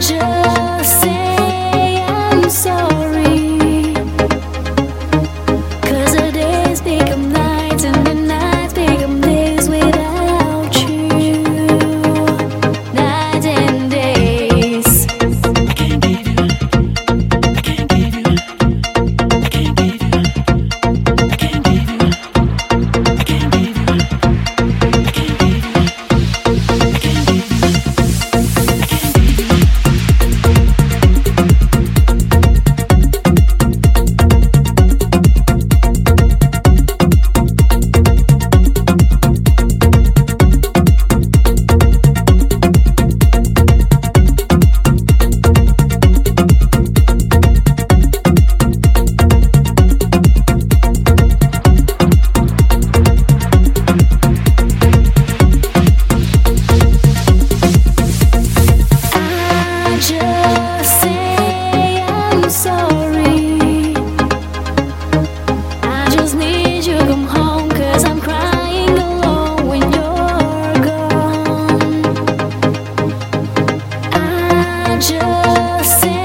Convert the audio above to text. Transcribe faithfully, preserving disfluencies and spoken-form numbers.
just say I'm sorry, 'cause the days become nights and the nights become days without you. Nights and days. I can't give you, I can't give you, I can't give you, I can't give you, I can't give you, I can't give you, I can't give you. Just say I'm sorry. I just need you to come home, 'cause I'm crying alone when you're gone. I just say